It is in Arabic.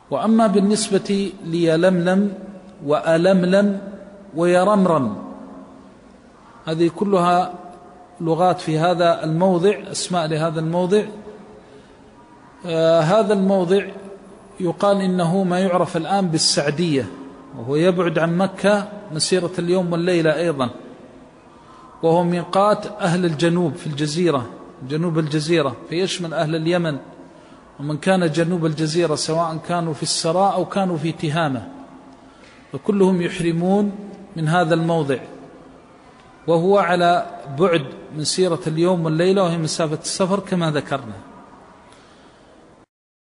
وأما بالنسبة ليلملم وألملم ويرمرم، هذه كلها لغات في هذا الموضع، أسماء لهذا الموضع. هذا الموضع يقال إنه ما يعرف الآن بالسعدية، وهو يبعد عن مكة مسيرة اليوم والليلة أيضا، وهو ميقات أهل الجنوب في الجزيرة، جنوب الجزيرة، فيشمل أهل اليمن ومن كان جنوب الجزيرة، سواء كانوا في السراء أو كانوا في تهامة، وكلهم يحرمون من هذا الموضع، وهو على بعد مسيرة اليوم والليلة، وهي مسافة السفر كما ذكرنا.